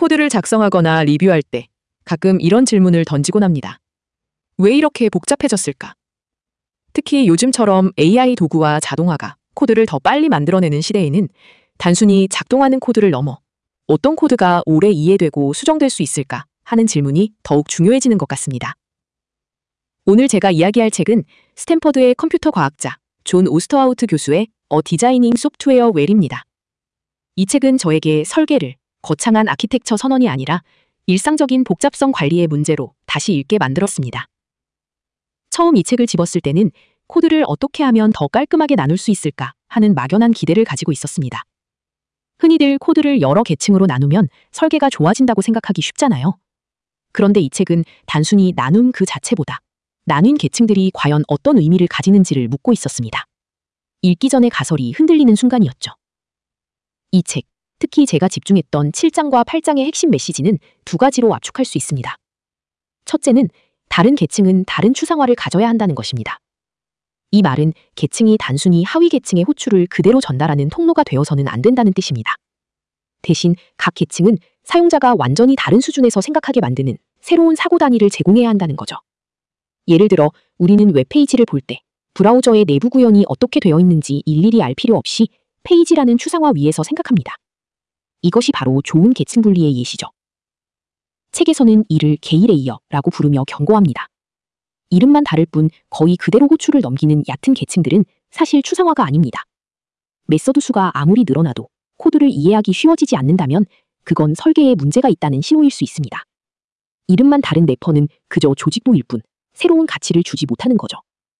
코드를 작성하거나 리뷰할 때 가끔 이런 질문을 던지곤 합니다. 왜 이렇게 복잡해졌을까? 특히 요즘처럼 AI 도구와 자동화가 코드를 더 빨리 만들어내는 시대에는 단순히 작동하는 코드를 넘어 어떤 코드가 오래 이해되고 수정될 수 있을까 하는 질문이 더욱 중요해지는 것 같습니다. 오늘 제가 이야기할 책은 스탠퍼드의 컴퓨터 과학자 존 오스터하우트 교수의 A Designing Software Well입니다. 이 책은 저에게 설계를 거창한 아키텍처 선언이 아니라 일상적인 복잡성 관리의 문제로 다시 읽게 만들었습니다. 처음 이 책을 집었을 때는 코드를 어떻게 하면 더 깔끔하게 나눌 수 있을까 하는 막연한 기대를 가지고 있었습니다. 흔히들 코드를 여러 계층으로 나누면 설계가 좋아진다고 생각하기 쉽잖아요. 그런데 이 책은 단순히 나눔 그 자체보다 나뉜 계층들이 과연 어떤 의미를 가지는지를 묻고 있었습니다. 읽기 전에 가설이 흔들리는 순간이었죠. 이 책, 특히 제가 집중했던 7장과 8장의 핵심 메시지는 두 가지로 압축할 수 있습니다. 첫째는 다른 계층은 다른 추상화를 가져야 한다는 것입니다. 이 말은 계층이 단순히 하위 계층의 호출을 그대로 전달하는 통로가 되어서는 안 된다는 뜻입니다. 대신 각 계층은 사용자가 완전히 다른 수준에서 생각하게 만드는 새로운 사고 단위를 제공해야 한다는 거죠. 예를 들어 우리는 웹페이지를 볼 때 브라우저의 내부 구현이 어떻게 되어 있는지 일일이 알 필요 없이 페이지라는 추상화 위에서 생각합니다. 이것이 바로 좋은 계층 분리의 예시죠. 책에서는 이를 게이 레이어라고 부르며 경고합니다. 이름만 다를 뿐 거의 그대로 호출을 넘기는 얕은 계층들은 사실 추상화가 아닙니다. 메서드 수가 아무리 늘어나도 코드를 이해하기 쉬워지지 않는다면 그건 설계에 문제가 있다는 신호일 수 있습니다. 이름만 다른 래퍼는 그저 조직도일 뿐 새로운 가치를 주지 못하는 거죠.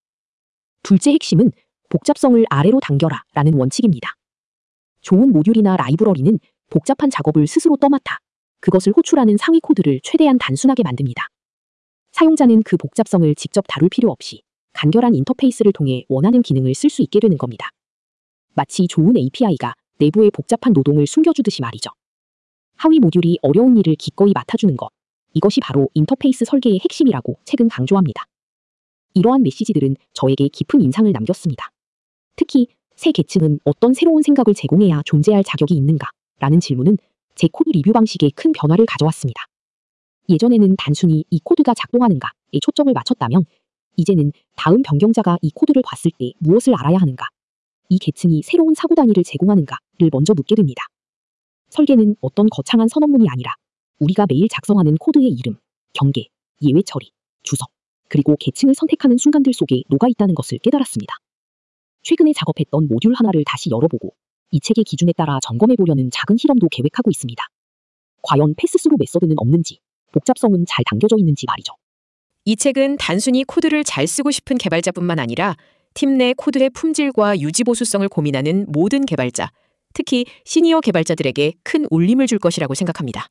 둘째 핵심은 복잡성을 아래로 당겨라 라는 원칙입니다. 좋은 모듈이나 라이브러리는 복잡한 작업을 스스로 떠맡아 그것을 호출하는 상위 코드를 최대한 단순하게 만듭니다. 사용자는 그 복잡성을 직접 다룰 필요 없이 간결한 인터페이스를 통해 원하는 기능을 쓸 수 있게 되는 겁니다. 마치 좋은 API가 내부의 복잡한 노동을 숨겨주듯이 말이죠. 하위 모듈이 어려운 일을 기꺼이 맡아주는 것, 이것이 바로 인터페이스 설계의 핵심이라고 책은 강조합니다. 이러한 메시지들은 저에게 깊은 인상을 남겼습니다. 특히 새 계층은 어떤 새로운 생각을 제공해야 존재할 자격이 있는가? 라는 질문은 제 코드 리뷰 방식에 큰 변화를 가져왔습니다. 예전에는 단순히 이 코드가 작동하는가에 초점을 맞췄다면 이제는 다음 변경자가 이 코드를 봤을 때 무엇을 알아야 하는가? 이 계층이 새로운 사고 단위를 제공하는가를 먼저 묻게 됩니다. 설계는 어떤 거창한 선언문이 아니라 우리가 매일 작성하는 코드의 이름, 경계, 예외 처리, 주석, 그리고 계층을 선택하는 순간들 속에 녹아 있다는 것을 깨달았습니다. 최근에 작업했던 모듈 하나를 다시 열어보고 이 책의 기준에 따라 점검해보려는 작은 실험도 계획하고 있습니다. 과연 패스스루 메서드는 없는지, 복잡성은 잘 담겨져 있는지 말이죠. 이 책은 단순히 코드를 잘 쓰고 싶은 개발자뿐만 아니라 팀 내 코드의 품질과 유지 보수성을 고민하는 모든 개발자, 특히 시니어 개발자들에게 큰 울림을 줄 것이라고 생각합니다.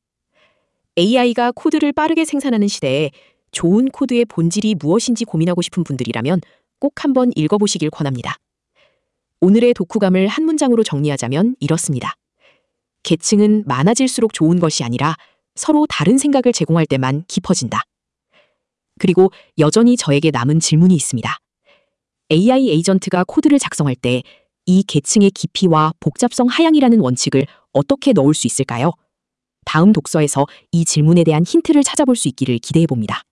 AI가 코드를 빠르게 생산하는 시대에 좋은 코드의 본질이 무엇인지 고민하고 싶은 분들이라면 꼭 한번 읽어보시길 권합니다. 오늘의 독후감을 한 문장으로 정리하자면 이렇습니다. 계층은 많아질수록 좋은 것이 아니라 서로 다른 생각을 제공할 때만 깊어진다. 그리고 여전히 저에게 남은 질문이 있습니다. AI 에이전트가 코드를 작성할 때 이 계층의 깊이와 복잡성 하향이라는 원칙을 어떻게 넣을 수 있을까요? 다음 독서에서 이 질문에 대한 힌트를 찾아볼 수 있기를 기대해 봅니다.